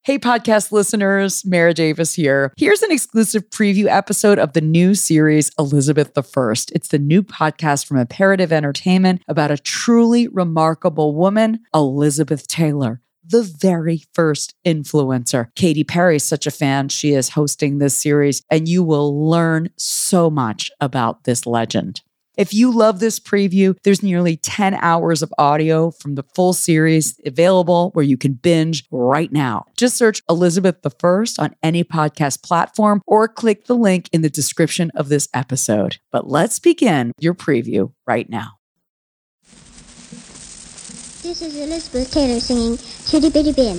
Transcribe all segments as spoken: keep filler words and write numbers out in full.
Hey, podcast listeners, Mara Davis here. Here's an exclusive preview episode of the new series, Elizabeth the First. It's the new podcast from Imperative Entertainment about a truly remarkable woman, Elizabeth Taylor, the very first influencer. Katy Perry is such a fan. She is hosting this series, and you will learn so much about this legend. If you love this preview, there's nearly ten hours of audio from the full series available where you can binge right now. Just search Elizabeth the First on any podcast platform or click the link in the description of this episode. But let's begin your preview right now. This is Elizabeth Taylor singing Chitty Bitty Bam.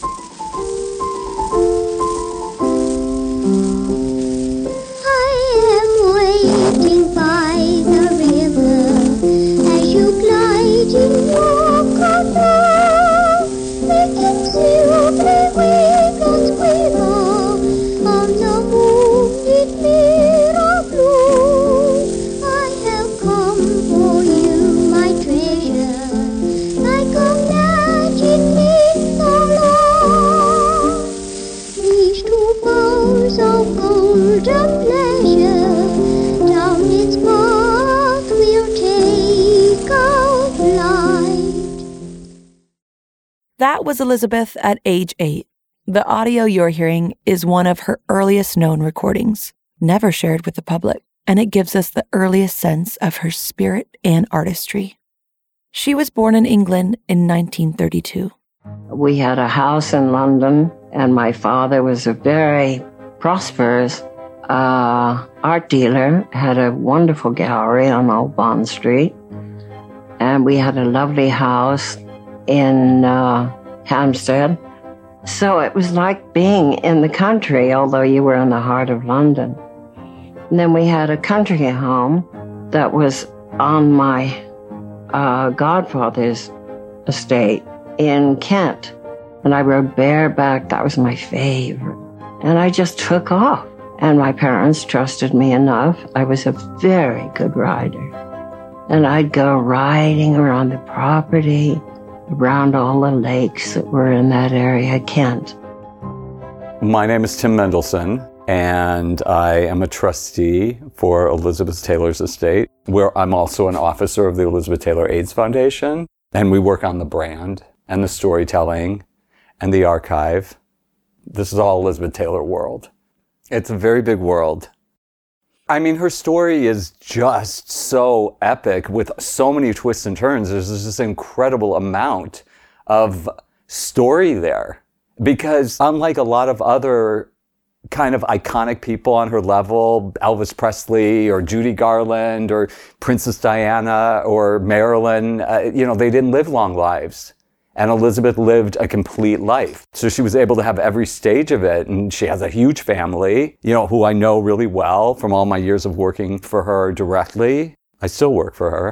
I am waiting by the river as you glide in your canoe, making silvery wavelets quiver on the moonlit mirror blue. I have come for you, my treasure, like a magic in the law. These two boughs of golden pleasure, down its path we'll take our flight. That was Elizabeth at age eight. The audio you're hearing is one of her earliest known recordings, never shared with the public, and it gives us the earliest sense of her spirit and artistry. She was born in England in nineteen thirty-two. We had a house in London, and my father was a very prosperous uh, art dealer, had a wonderful gallery on Old Bond Street, and we had a lovely house in uh, Hampstead. So it was like being in the country, although you were in the heart of London. And then we had a country home that was on my uh, godfather's estate in Kent. And I rode bareback. That was my favorite. And I just took off. And my parents trusted me enough. I was a very good rider. And I'd go riding around the property, around all the lakes that were in that area, Kent. My name is Tim Mendelson, and I am a trustee for Elizabeth Taylor's estate, where I'm also an officer of the Elizabeth Taylor AIDS Foundation. And we work on the brand and the storytelling and the archive. This is all Elizabeth Taylor world. It's a very big world. I mean, her story is just so epic with so many twists and turns. There's this incredible amount of story there. Because unlike a lot of other kind of iconic people on her level, Elvis Presley or Judy Garland or Princess Diana or Marilyn, uh, you know, they didn't live long lives. And Elizabeth lived a complete life. So she was able to have every stage of it. And she has a huge family, you know, who I know really well from all my years of working for her directly. I still work for her.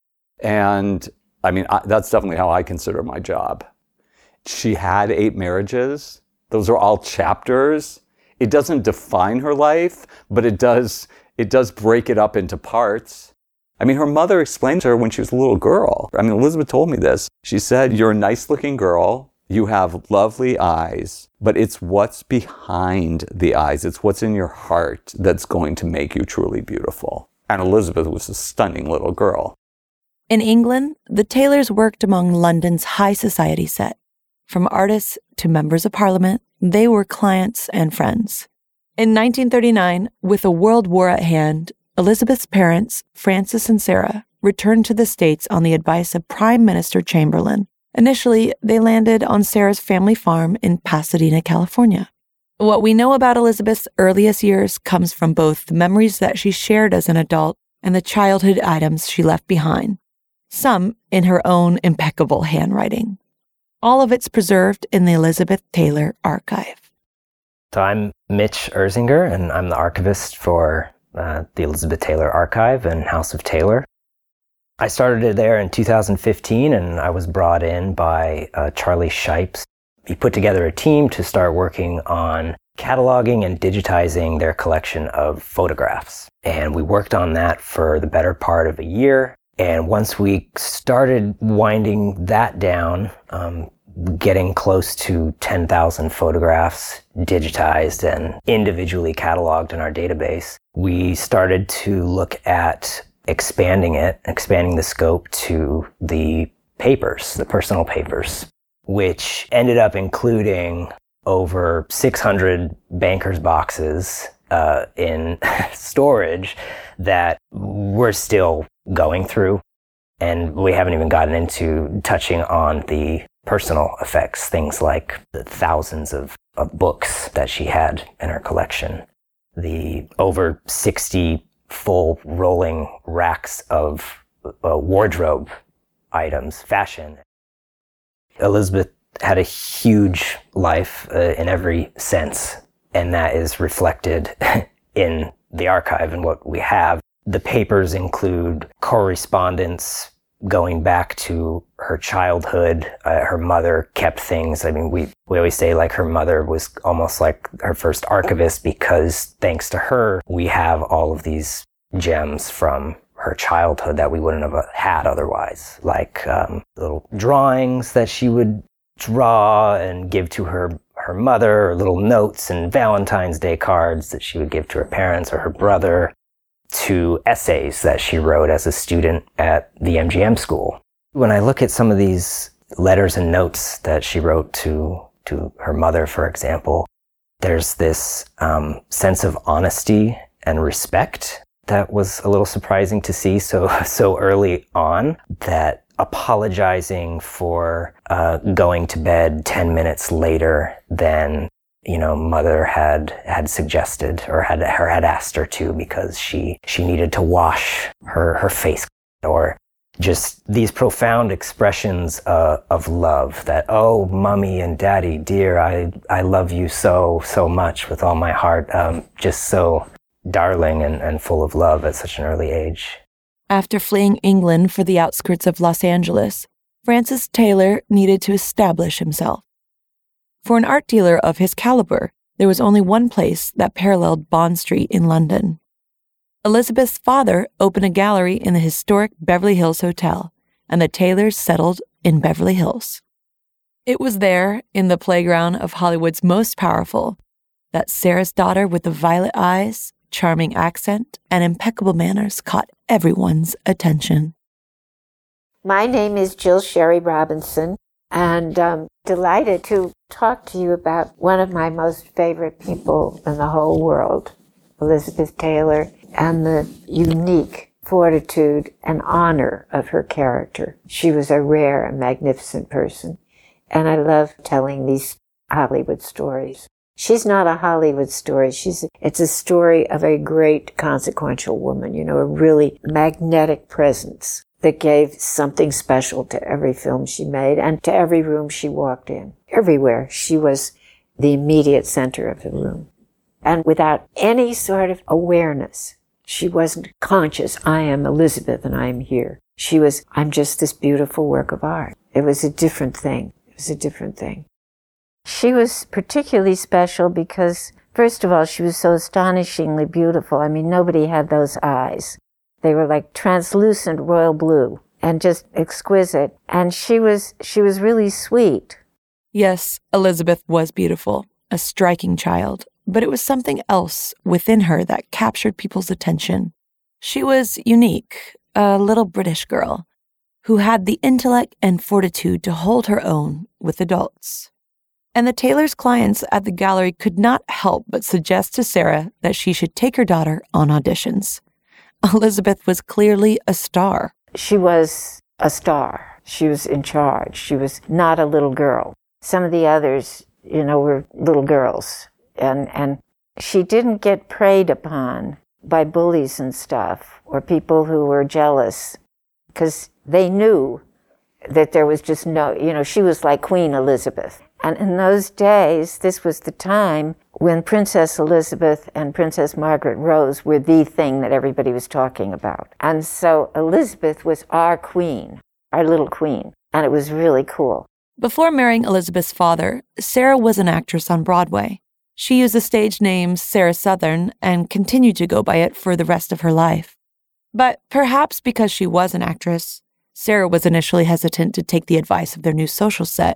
And I mean, I, that's definitely how I consider my job. She had eight marriages. Those are all chapters. It doesn't define her life, but it does, it does break it up into parts. I mean, her mother explained to her when she was a little girl. I mean, Elizabeth told me this. She said, you're a nice-looking girl. You have lovely eyes, but it's what's behind the eyes. It's what's in your heart that's going to make you truly beautiful. And Elizabeth was a stunning little girl. In England, the Taylors worked among London's high society set. From artists to members of parliament, they were clients and friends. In nineteen thirty-nine, with a world war at hand, Elizabeth's parents, Francis and Sarah, returned to the States on the advice of Prime Minister Chamberlain. Initially, they landed on Sarah's family farm in Pasadena, California. What we know about Elizabeth's earliest years comes from both the memories that she shared as an adult and the childhood items she left behind, some in her own impeccable handwriting. All of it's preserved in the Elizabeth Taylor Archive. So I'm Mitch Erzinger, and I'm the archivist for uh, the Elizabeth Taylor Archive and House of Taylor. I started it there in two thousand fifteen, and I was brought in by uh, Charlie Shipes. He put together a team to start working on cataloging and digitizing their collection of photographs. And we worked on that for the better part of a year. And once we started winding that down, um, getting close to ten thousand photographs digitized and individually cataloged in our database, we started to look at expanding it, expanding the scope to the papers, the personal papers, which ended up including over six hundred bankers' boxes uh, in storage that we're still going through. And we haven't even gotten into touching on the personal effects, things like the thousands of, of books that she had in her collection, the over sixty full rolling racks of uh, wardrobe items, fashion. Elizabeth had a huge life uh, in every sense, and that is reflected in the archive and what we have. The papers include correspondence going back to her childhood. Uh, her mother kept things. I mean, we, we always say like her mother was almost like her first archivist, because thanks to her, we have all of these gems from her childhood that we wouldn't have had otherwise, like um, little drawings that she would draw and give to her her mother, or little notes and Valentine's Day cards that she would give to her parents or her brother, to essays that she wrote as a student at the M G M school. When I look at some of these letters and notes that she wrote to to her mother, for example, there's this um, sense of honesty and respect that was a little surprising to see so so early on, that apologizing for uh, going to bed ten minutes later than, you know, mother had had suggested or had or had asked her to, because she she needed to wash her her face, or just these profound expressions uh, of love that, oh, mommy and daddy, dear, I I love you so so much with all my heart, um, just so darling and, and full of love at such an early age. After fleeing England for the outskirts of Los Angeles, Francis Taylor needed to establish himself. For an art dealer of his caliber, there was only one place that paralleled Bond Street in London. Elizabeth's father opened a gallery in the historic Beverly Hills Hotel, and the Taylors settled in Beverly Hills. It was there, in the playground of Hollywood's most powerful, that Sarah's daughter with the violet eyes, charming accent, and impeccable manners caught everyone's attention. My name is Jill Sherry Robinson, and I'm delighted to talk to you about one of my most favorite people in the whole world, Elizabeth Taylor, and the unique fortitude and honor of her character. She was a rare and magnificent person, and I love telling these Hollywood stories. She's not a Hollywood story. She's, it's a story of a great consequential woman, you know, a really magnetic presence that gave something special to every film she made and to every room she walked in. Everywhere, she was the immediate center of the room. And without any sort of awareness, she wasn't conscious, I am Elizabeth and I am here. She was, I'm just this beautiful work of art. It was a different thing. It was a different thing. She was particularly special because, first of all, she was so astonishingly beautiful. I mean, nobody had those eyes. They were like translucent royal blue and just exquisite. And she was, she was really sweet. Yes, Elizabeth was beautiful, a striking child, but it was something else within her that captured people's attention. She was unique, a little British girl who had the intellect and fortitude to hold her own with adults. And the Taylor's clients at the gallery could not help but suggest to Sarah that she should take her daughter on auditions. Elizabeth was clearly a star. She was a star. She was in charge. She was not a little girl. Some of the others, you know, were little girls. And, and she didn't get preyed upon by bullies and stuff, or people who were jealous, because they knew that there was just no, you know, she was like Queen Elizabeth. And in those days, this was the time when Princess Elizabeth and Princess Margaret Rose were the thing that everybody was talking about. And so Elizabeth was our queen, our little queen, and it was really cool. Before marrying Elizabeth's father, Sarah was an actress on Broadway. She used the stage name Sarah Southern and continued to go by it for the rest of her life. But perhaps because she was an actress, Sarah was initially hesitant to take the advice of their new social set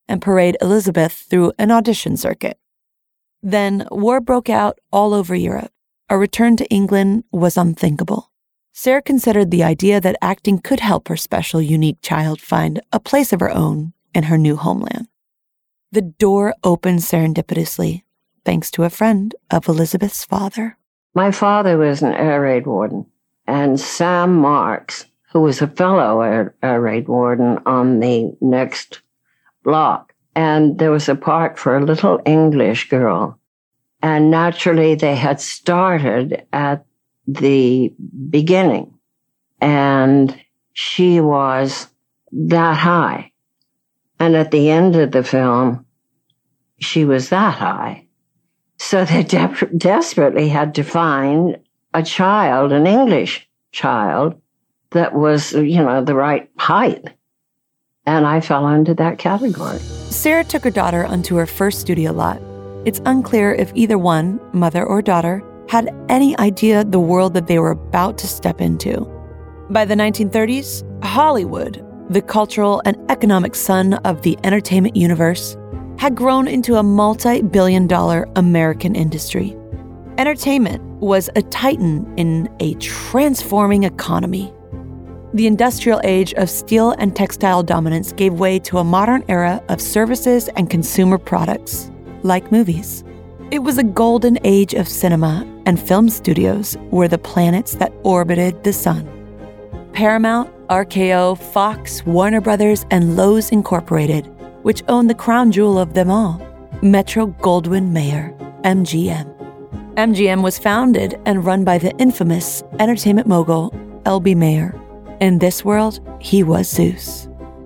and parade Elizabeth through an audition circuit. Then war broke out all over Europe. A return to England was unthinkable. Sarah considered the idea that acting could help her special, unique child find a place of her own in her new homeland. The door opened serendipitously, thanks to a friend of Elizabeth's father. My father was an air raid warden, and Sam Marks, who was a fellow air, air raid warden on the next block, and there was a part for a little English girl. And naturally, they had started at the beginning, and she was that high. And at the end of the film, she was that high. So they de- desperately had to find a child, an English child, that was, you know, the right height. And I fell into that category. Sarah took her daughter onto her first studio lot. It's unclear if either one, mother or daughter, had any idea the world that they were about to step into. By the nineteen thirties, Hollywood, the cultural and economic sun of the entertainment universe, had grown into a multi-billion dollar American industry. Entertainment was a titan in a transforming economy. The industrial age of steel and textile dominance gave way to a modern era of services and consumer products, like movies. It was a golden age of cinema, and film studios were the planets that orbited the sun. Paramount, R K O, Fox, Warner Brothers, and Lowe's Incorporated, which owned the crown jewel of them all, Metro-Goldwyn-Mayer, M G M. M G M was founded and run by the infamous entertainment mogul, L B Mayer. In this world, he was Zeus.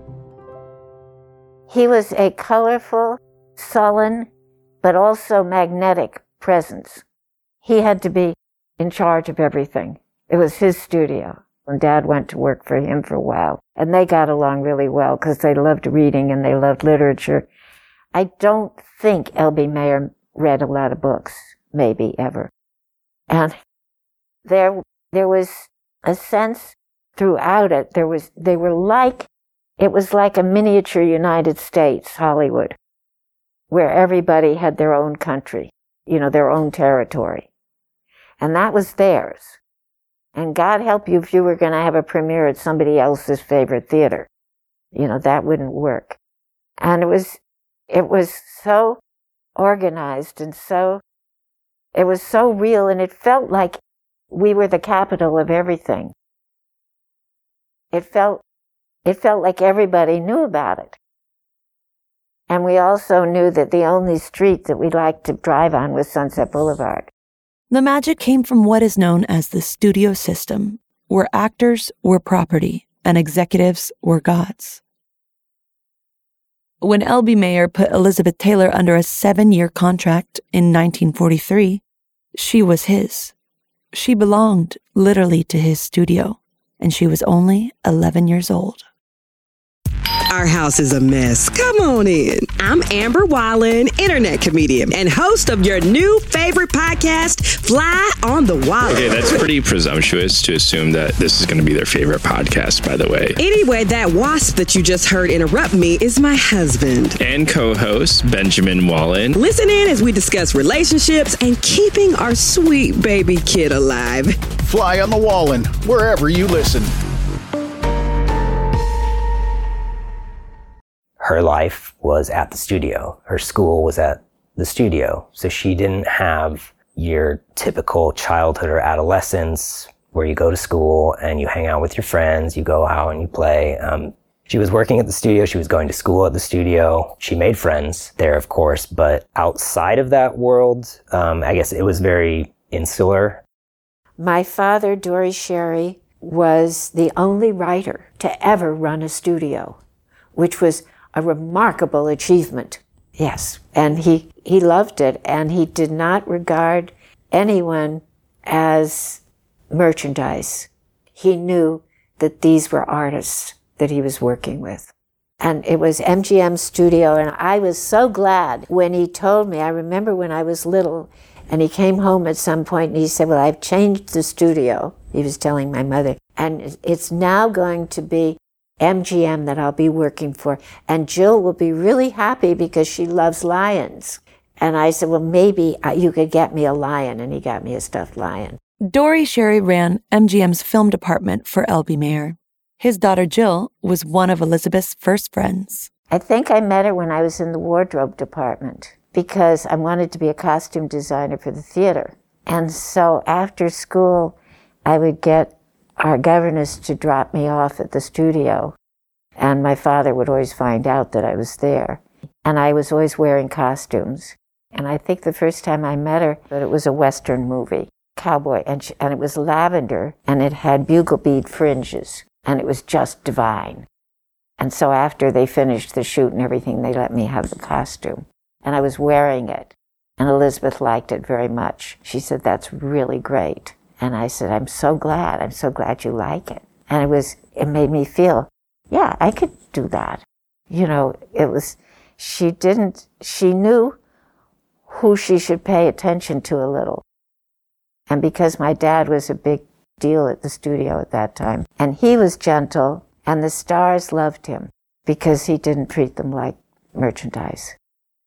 He was a colorful, sullen, but also magnetic presence. He had to be in charge of everything. It was his studio. And Dad went to work for him for a while. And they got along really well because they loved reading and they loved literature. I don't think L B Mayer read a lot of books, maybe ever. And there, there was a sense throughout it. There was, they were like, it was like a miniature United States, Hollywood, where everybody had their own country, you know, their own territory. And that was theirs. And God help you if you were going to have a premiere at somebody else's favorite theater. You know, that wouldn't work. And it was, it was so organized and so, it was so real, and it felt like we were the capital of everything. It felt, it felt like everybody knew about it. And we also knew that the only street that we liked to drive on was Sunset Boulevard. The magic came from what is known as the studio system, where actors were property and executives were gods. When L B Mayer put Elizabeth Taylor under a seven-year contract in nineteen forty-three, she was his. She belonged literally to his studio, and she was only eleven years old. Our house is a mess. Come on in. I'm Amber Wallen, internet comedian and host of your new favorite podcast, Fly on the Wall. Okay, that's pretty presumptuous to assume that this is going to be their favorite podcast, by the way. Anyway, that wasp that you just heard interrupt me is my husband. And co-host, Benjamin Wallen. Listen in as we discuss relationships and keeping our sweet baby kid alive. Fly on the Wallen, wherever you listen. Her life was at the studio. Her school was at the studio. So she didn't have your typical childhood or adolescence where you go to school and you hang out with your friends, you go out and you play. Um, she was working at the studio. She was going to school at the studio. She made friends there, of course, but outside of that world, um, I guess it was very insular. My father, Dory Sherry, was the only writer to ever run a studio, which was a remarkable achievement. Yes. And he, he loved it, and he did not regard anyone as merchandise. He knew that these were artists that he was working with. And it was M G M Studio, and I was so glad when he told me. I remember when I was little, and he came home at some point and he said, well, I've changed the studio. He was telling my mother. And it's now going to be M G M that I'll be working for. And Jill will be really happy because she loves lions. And I said, well, maybe you could get me a lion. And he got me a stuffed lion. Dory Sherry ran M G M's film department for L B Mayer. His daughter Jill was one of Elizabeth's first friends. I think I met her when I was in the wardrobe department because I wanted to be a costume designer for the theater. And so after school, I would get our governess to drop me off at the studio. And my father would always find out that I was there. And I was always wearing costumes. And I think the first time I met her, that it was a Western movie, cowboy, and, she, and it was lavender, and it had bugle bead fringes, and it was just divine. And so after they finished the shoot and everything, they let me have the costume. And I was wearing it. And Elizabeth liked it very much. She said, that's really great. And I said, I'm so glad. I'm so glad you like it. And it was, it made me feel, yeah, I could do that. You know, it was, she didn't, she knew who she should pay attention to a little. And because my dad was a big deal at the studio at that time, and he was gentle, and the stars loved him because he didn't treat them like merchandise.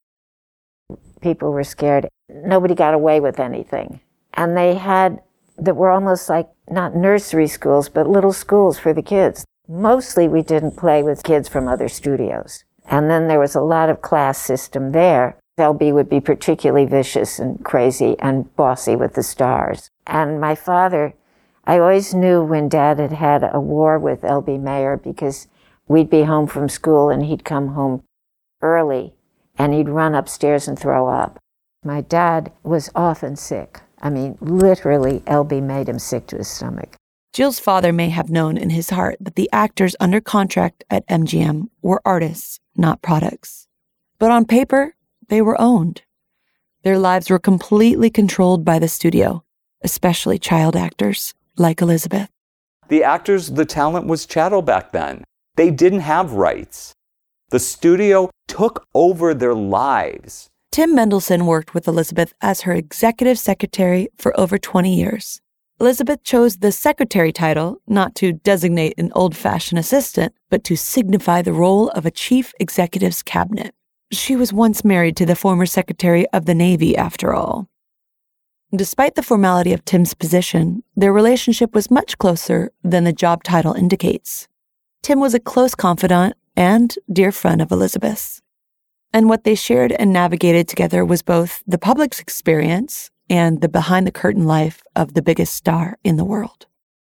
People were scared. Nobody got away with anything. And they had, that were almost like, not nursery schools, but little schools for the kids. Mostly we didn't play with kids from other studios. And then there was a lot of class system there. L B would be particularly vicious and crazy and bossy with the stars. And my father, I always knew when Dad had had a war with L B Mayer because we'd be home from school and he'd come home early and he'd run upstairs and throw up. My dad was often sick. I mean, literally, L B made him sick to his stomach. Jill's father may have known in his heart that the actors under contract at M G M were artists, not products. But on paper, they were owned. Their lives were completely controlled by the studio, especially child actors like Elizabeth. The actors, the talent was chattel back then. They didn't have rights. The studio took over their lives. Tim Mendelsohn worked with Elizabeth as her executive secretary for over twenty years. Elizabeth chose the secretary title not to designate an old-fashioned assistant, but to signify the role of a chief executive's cabinet. She was once married to the former Secretary of the Navy, after all. Despite the formality of Tim's position, their relationship was much closer than the job title indicates. Tim was a close confidant and dear friend of Elizabeth's. And what they shared and navigated together was both the public's experience and the behind-the-curtain life of the biggest star in the world.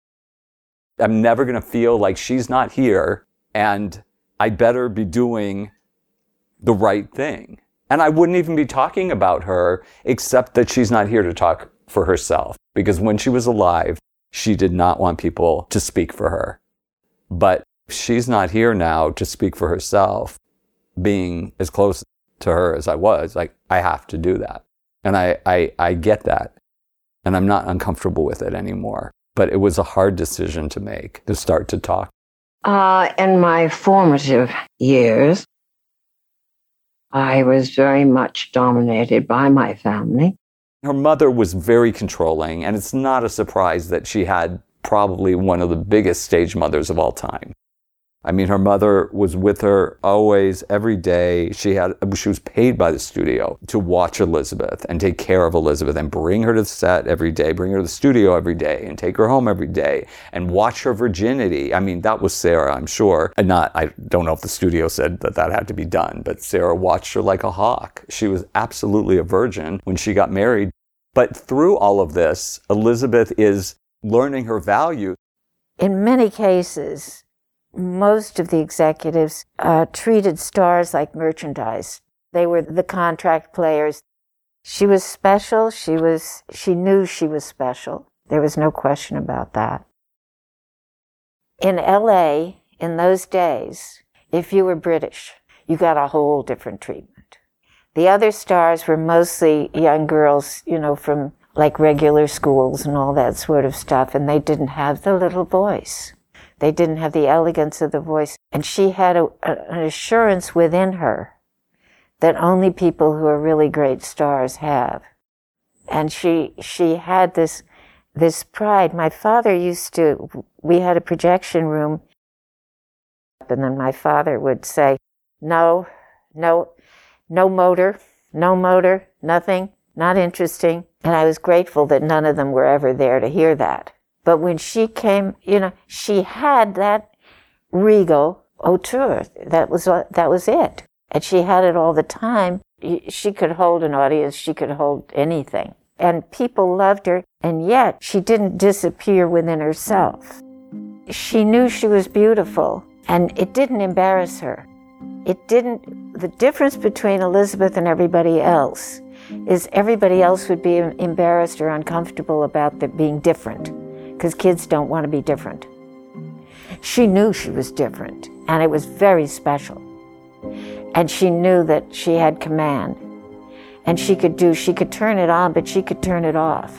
I'm never going to feel like she's not here, and I better be doing the right thing. And I wouldn't even be talking about her, except that she's not here to talk for herself. Because when she was alive, she did not want people to speak for her. But she's not here now to speak for herself. Being as close to her as I was, like, I have to do that. And I, I, I get that. And I'm not uncomfortable with it anymore. But it was a hard decision to make, to start to talk. Uh, in my formative years, I was very much dominated by my family. Her mother was very controlling, and it's not a surprise that she had probably one of the biggest stage mothers of all time. I mean, her mother was with her always, every day. She had, she was paid by the studio to watch Elizabeth and take care of Elizabeth and bring her to the set every day, bring her to the studio every day and take her home every day and watch her virginity. I mean, that was Sarah, I'm sure. And not, I don't know if the studio said that that had to be done, but Sarah watched her like a hawk. She was absolutely a virgin when she got married. But through all of this, Elizabeth is learning her value. In many cases, most of the executives uh, treated stars like merchandise. They were the contract players. She was special. She was. She knew she was special. There was no question about that. In L A, in those days, if you were British, you got a whole different treatment. The other stars were mostly young girls, you know, from like regular schools and all that sort of stuff, and they didn't have the little voice. They didn't have the elegance of the voice. And she had a, a, an assurance within her that only people who are really great stars have. And she she had this this pride. My father used to, we had a projection room, And then my father would say, no, no, no motor, no motor, nothing, not interesting. And I was grateful that none of them were ever there to hear that. But when she came, you know, she had that regal hauteur. That was, that was it. And she had it all the time. She could hold an audience. She could hold anything. And people loved her. And yet she didn't disappear within herself. She knew she was beautiful. And it didn't embarrass her. It didn't, the difference between Elizabeth and everybody else is everybody else would be embarrassed or uncomfortable about the, being different, because kids don't want to be different. She knew she was different, and it was very special. And she knew that she had command, and she could do, she could turn it on, but she could turn it off.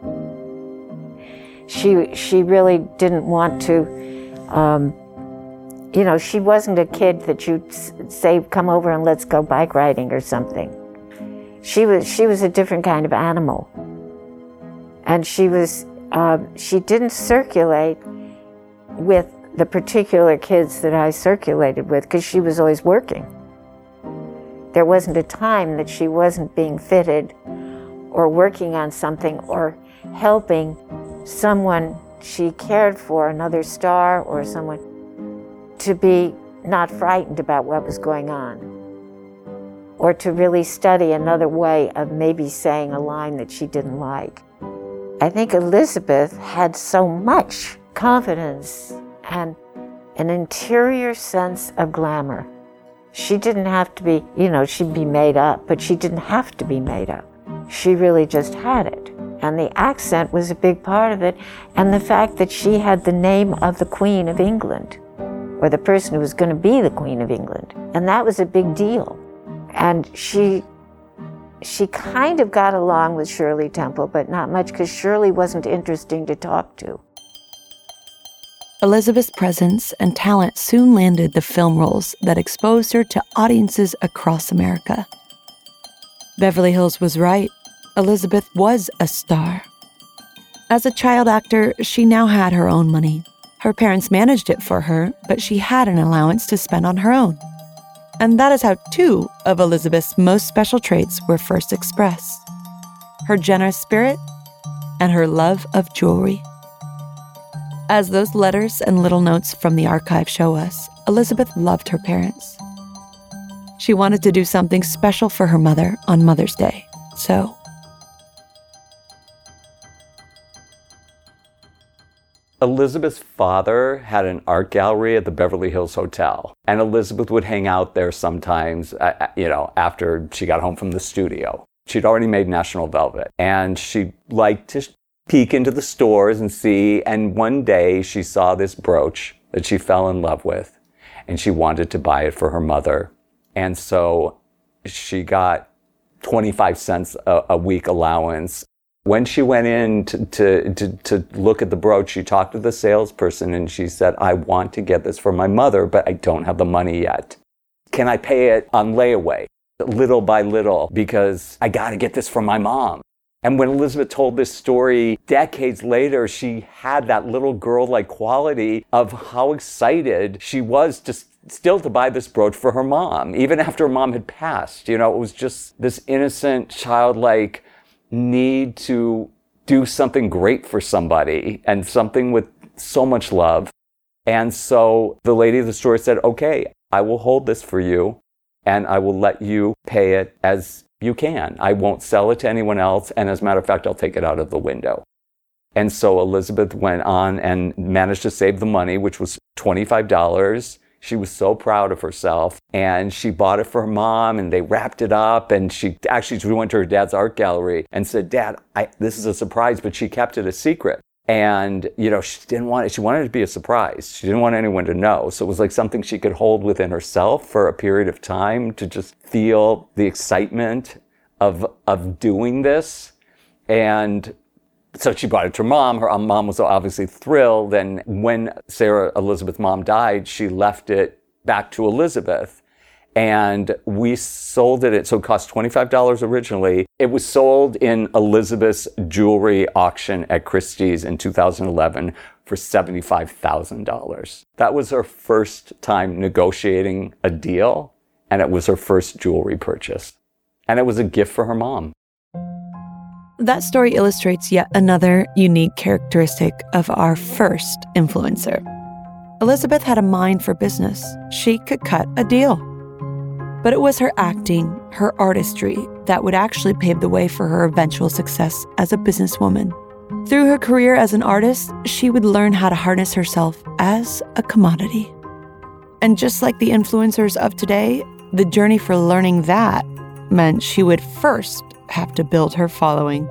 She, she really didn't want to, um, you know, she wasn't a kid that you'd say, come over and let's go bike riding or something. She was, she was a different kind of animal. And she was, uh, she didn't circulate with the particular kids that I circulated with, because she was always working. There wasn't a time that she wasn't being fitted or working on something or helping someone she cared for, another star or someone, to be not frightened about what was going on, or to really study another way of maybe saying a line that she didn't like. I think Elizabeth had so much confidence and an interior sense of glamour. She didn't have to be, you know, she'd be made up, but she didn't have to be made up. She really just had it. And the accent was a big part of it, and the fact that she had the name of the Queen of England, or the person who was going to be the Queen of England. And that was a big deal. And she she kind of got along with Shirley Temple, but not much, because Shirley wasn't interesting to talk to. Elizabeth's presence and talent soon landed the film roles that exposed her to audiences across America. Beverly Hills was right. Elizabeth was a star. As a child actor, she now had her own money. Her parents managed it for her, but she had an allowance to spend on her own. And that is how two of Elizabeth's most special traits were first expressed: her generous spirit and her love of jewelry. As those letters and little notes from the archive show us, Elizabeth loved her parents. She wanted to do something special for her mother on Mother's Day, so Elizabeth's father had an art gallery at the Beverly Hills Hotel, and Elizabeth would hang out there sometimes, uh, you know, after she got home from the studio. She'd already made National Velvet, and she liked to peek into the stores and see, and one day she saw this brooch that she fell in love with, and she wanted to buy it for her mother. And so she got twenty-five cents a, a week allowance. When she went in to, to, to, to look at the brooch, she talked to the salesperson and she said, I want to get this for my mother, but I don't have the money yet. Can I pay it on layaway, little by little, because I got to get this for my mom? And when Elizabeth told this story decades later, she had that little girl-like quality of how excited she was to still to buy this brooch for her mom, even after her mom had passed. You know, it was just this innocent, childlike need to do something great for somebody and something with so much love. And so the lady of the store said, okay, I will hold this for you and I will let you pay it as you can. I won't sell it to anyone else. And as a matter of fact, I'll take it out of the window. And so Elizabeth went on and managed to save the money, which was twenty-five dollars. She was so proud of herself, and she bought it for her mom, and they wrapped it up, and she actually she went to her dad's art gallery and said, Dad, I, this is a surprise, but she kept it a secret. And, you know, she didn't want it. She wanted it to be a surprise. She didn't want anyone to know. So it was like something she could hold within herself for a period of time to just feel the excitement of, of doing this. And so she brought it to her mom. Her mom was obviously thrilled. And when Sarah Elizabeth's mom died, she left it back to Elizabeth. And we sold it, at, so it cost twenty-five dollars originally. It was sold in Elizabeth's jewelry auction at Christie's in two thousand eleven for seventy-five thousand dollars. That was her first time negotiating a deal, and it was her first jewelry purchase. And it was a gift for her mom. That story illustrates yet another unique characteristic of our first influencer. Elizabeth had a mind for business. She could cut a deal. But it was her acting, her artistry, that would actually pave the way for her eventual success as a businesswoman. Through her career as an artist, she would learn how to harness herself as a commodity. And just like the influencers of today, the journey for learning that meant she would first have to build her following.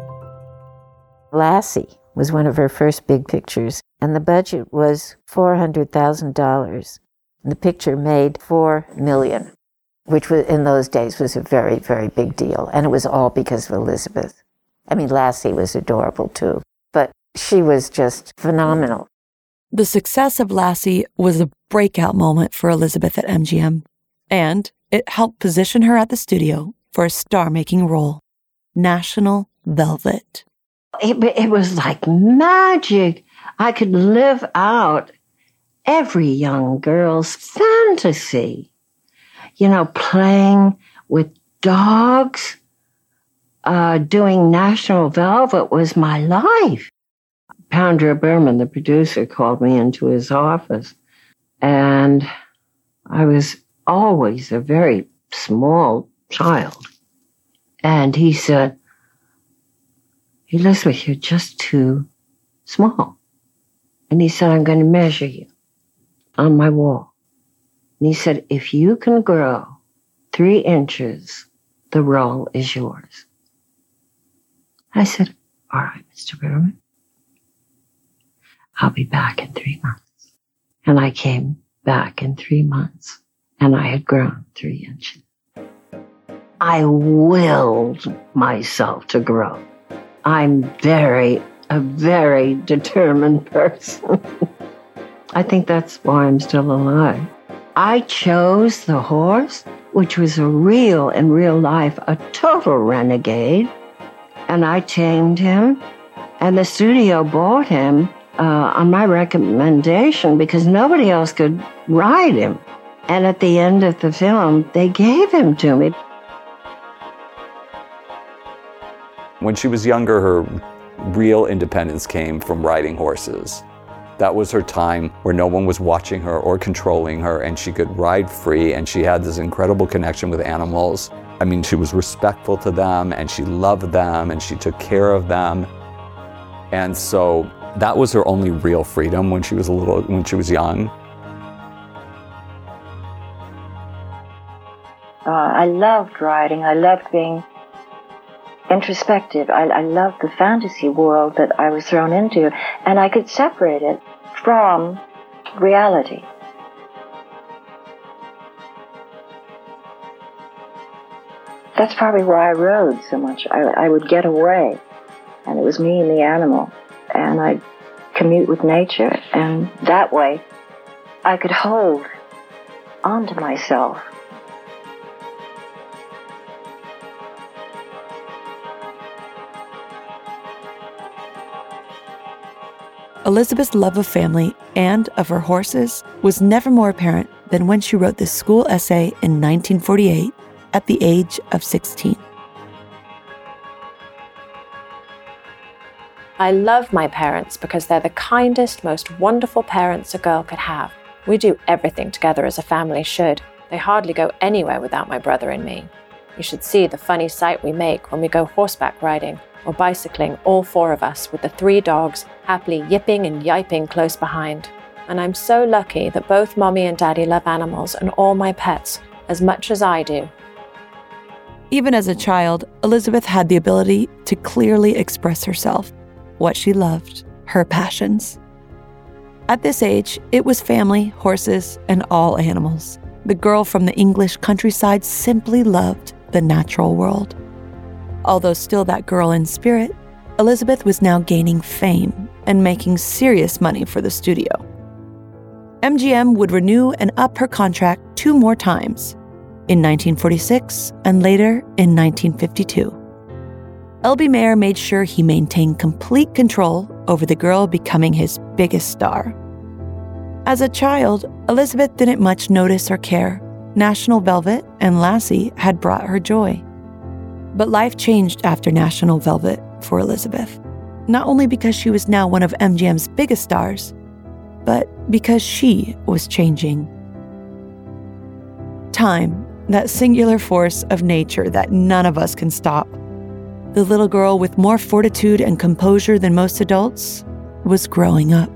Lassie was one of her first big pictures, and the budget was four hundred thousand dollars. The picture made four million dollars, which was, in those days was a very, very big deal. And it was all because of Elizabeth. I mean, Lassie was adorable too, but she was just phenomenal. The success of Lassie was a breakout moment for Elizabeth at M G M, and it helped position her at the studio for a star-making role, National Velvet. It, it was like magic. I could live out every young girl's fantasy. You know, playing with dogs, uh, doing National Velvet was my life. Pandra Berman, the producer, called me into his office, and I was always a very small child. And he said, Elizabeth, you're just too small. And he said, I'm going to measure you on my wall. And he said, if you can grow three inches, the role is yours. I said, all right, Mister Berman, I'll be back in three months. And I came back in three months, and I had grown three inches. I willed myself to grow. I'm very, a very determined person. I think that's why I'm still alive. I chose the horse, which was a real, in real life, a total renegade. And I tamed him. And the studio bought him uh, on my recommendation because nobody else could ride him. And at the end of the film, they gave him to me. When she was younger, her real independence came from riding horses. That was her time where no one was watching her or controlling her, and she could ride free, and she had this incredible connection with animals. I mean, she was respectful to them, and she loved them, and she took care of them. And so that was her only real freedom when she was a little, when she was young. Uh, I loved riding. I loved being introspective. I, I loved the fantasy world that I was thrown into, and I could separate it from reality. That's probably why I rode so much. I, I would get away, and it was me and the animal, and I'd commute with nature, and that way I could hold onto myself. Elizabeth's love of family and of her horses was never more apparent than when she wrote this school essay in nineteen forty-eight at the age of sixteen. I love my parents because they're the kindest, most wonderful parents a girl could have. We do everything together as a family should. They hardly go anywhere without my brother and me. You should see the funny sight we make when we go horseback riding or bicycling, all four of us, with the three dogs happily yipping and yiping close behind. And I'm so lucky that both Mommy and Daddy love animals and all my pets as much as I do. Even as a child, Elizabeth had the ability to clearly express herself, what she loved, her passions. At this age, it was family, horses, and all animals. The girl from the English countryside simply loved the natural world. Although still that girl in spirit, Elizabeth was now gaining fame and making serious money for the studio. M G M would renew and up her contract two more times. in nineteen forty-six, and later in nineteen fifty-two. L B Mayer made sure he maintained complete control over the girl becoming his biggest star. As a child, Elizabeth didn't much notice or care. National Velvet and Lassie had brought her joy. But life changed after National Velvet for Elizabeth, not only because she was now one of M G M's biggest stars, but because she was changing. Time, that singular force of nature that none of us can stop. The little girl with more fortitude and composure than most adults was growing up.